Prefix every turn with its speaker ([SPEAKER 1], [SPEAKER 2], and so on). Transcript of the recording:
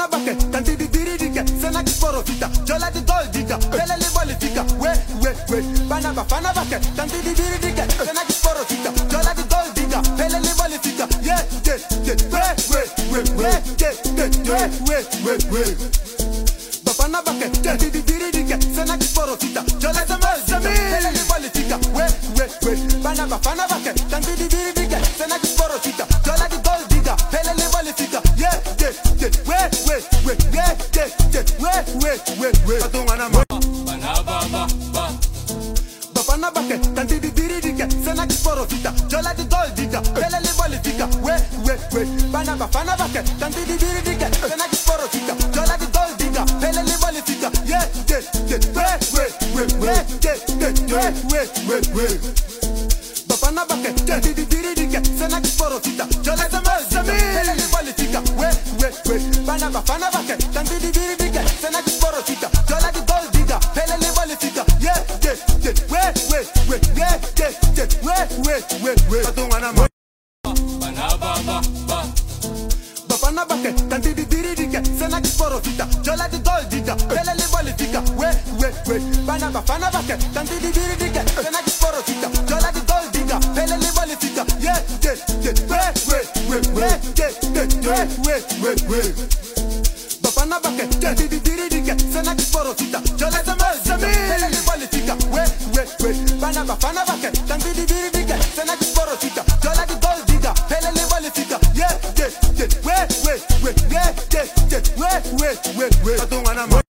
[SPEAKER 1] Bafana bake, tanti di diridike, sena ki sporofita, jola di gold digger, pele li bolifika, we, bafana bake, tanti di diridike, sena ki sporofita, jola di gold digger, pele li bolifika, yeah, we. Bafana bake, tanti di diridike, sena ki sporofita, jola di gold digger, pele li bolifika, we, bafana bake, tanti di diridike, sena ki sporofita, jola di gold digger, pele li bolifika, yeah, we. Patungana ma. Bafana bake, tanti di diridike, sena ki sporofita, jola di gold digger, pele li bolifika, we. Bafana bake, tanti di diridike, sena ki sporofita, jola di gold digger, pele li bolifika, yeah, we. Bafana bake, tanti di diridike, sena ki sporofita, jola di gold digger, pele li bolifika, we. Bafana bake, tanti di diridike, sena ki sporofita, jola di gold digger, pele li bolifika, yeah, we. Patungana ma. Bafana bake, tanti di diridike, sena ki sporofita, jola di gold digger, pele li bolifika, we. Bafana bake, tanti di diridike, sena ki sporofita, jola di gold digger, pele li bolifika, yeah, we. Bafana bake, tanti di diridike, sena ki sporofita, jola di gold digger, pele li bolifika, we. Bafana bake, tanti di diridike, sena ki sporofita, jola di gold digger, pele li bolifika, yeah, we. Patungana ma.